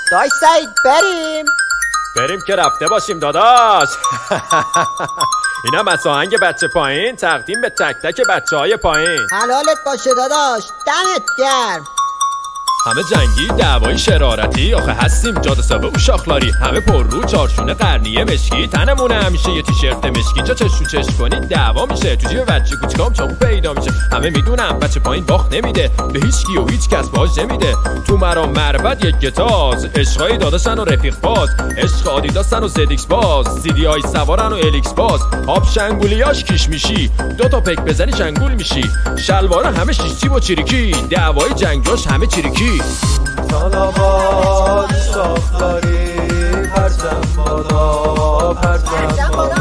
داش سعید بریم که رفته باشیم داداش. اینم از آهنگ بچه پایین تقدیم به تک تک بچه های پایین. حلالت باشه داداش، دمت گرم. همه جنگی دعوای شرارتی، آخه هستیم جاده سابه و شاخلاری. همه پر رو چارشونه قرنیه مشکی، تنمونه همیشه یه تیشرت مشکی. جا چش رو چش کنید دعوا میشه، تو جیب بچه کوچیکام چاقو پیدا میشه. همه میدونم بچه پایین باخت نمیده به هیچ کی و هیچ کس باج نمیده. تو مرام مربد یک گتاز، عشقای داداشن و رفیق باز، عشق آدیداسن و زدیکس باز، سیدی های سوارن و الیکس باز. آب شنگولیاش کیش میشی، دوتا پک بزنی شنگول میشی. شلوارا همه شیشتی با چیریکی، دعوای جنگاش همه چیریکی. سلامات شاخداری پرچم بالا پرچم بالا